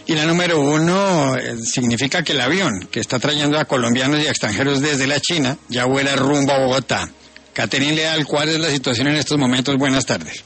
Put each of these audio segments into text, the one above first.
Y la número 1 significa que el avión que está trayendo a colombianos y a extranjeros desde la China ya vuela rumbo a Bogotá. Catherine Leal, ¿cuál es la situación en estos momentos? Buenas tardes.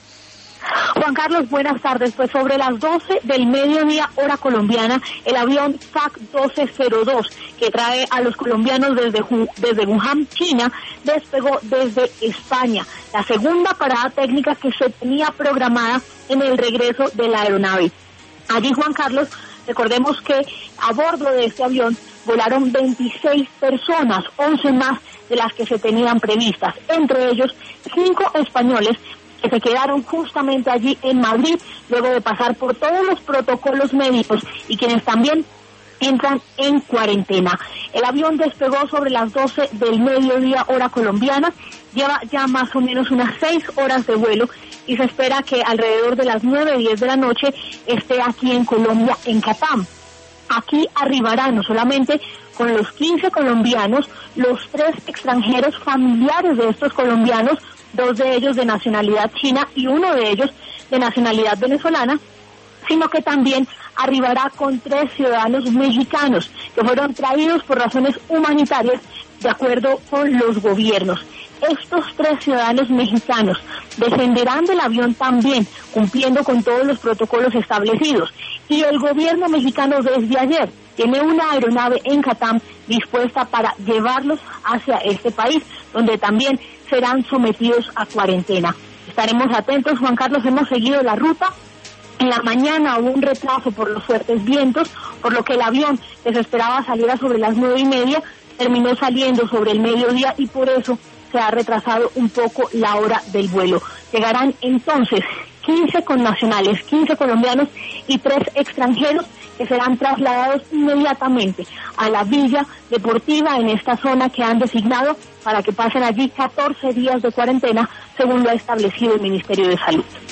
Juan Carlos, buenas tardes. Pues sobre las 12 del mediodía, hora colombiana, el avión TAC 1202, que trae a los colombianos desde Wuhan, China, despegó desde España. La segunda parada técnica que se tenía programada en el regreso de la aeronave. Allí, Juan Carlos, recordemos que a bordo de este avión volaron 26 personas, 11 más de las que se tenían previstas, entre ellos 5 españoles que se quedaron justamente allí en Madrid, luego de pasar por todos los protocolos médicos y quienes también entran en cuarentena. El avión despegó sobre las 12 del mediodía, hora colombiana, lleva ya más o menos unas 6 horas de vuelo y se espera que alrededor de las 9:10 de la noche esté aquí en Colombia, en Catam. Aquí arribará no solamente con los 15 colombianos, los 3 extranjeros familiares de estos colombianos, 2 de ellos de nacionalidad china y 1 de ellos de nacionalidad venezolana, sino que también arribará con 3 ciudadanos mexicanos que fueron traídos por razones humanitarias de acuerdo con los gobiernos. Estos 3 ciudadanos mexicanos descenderán del avión también, cumpliendo con todos los protocolos establecidos. Y el gobierno mexicano desde ayer tiene una aeronave en Catam dispuesta para llevarlos hacia este país, donde también serán sometidos a cuarentena. Estaremos atentos, Juan Carlos, hemos seguido la ruta. En la mañana hubo un retraso por los fuertes vientos, por lo que el avión que se esperaba saliera sobre las 9:30 terminó saliendo sobre el mediodía y por eso se ha retrasado un poco la hora del vuelo. Llegarán entonces 15 connacionales, 15 colombianos y 3 extranjeros que serán trasladados inmediatamente a la Villa Deportiva en esta zona que han designado para que pasen allí 14 días de cuarentena, según lo ha establecido el Ministerio de Salud.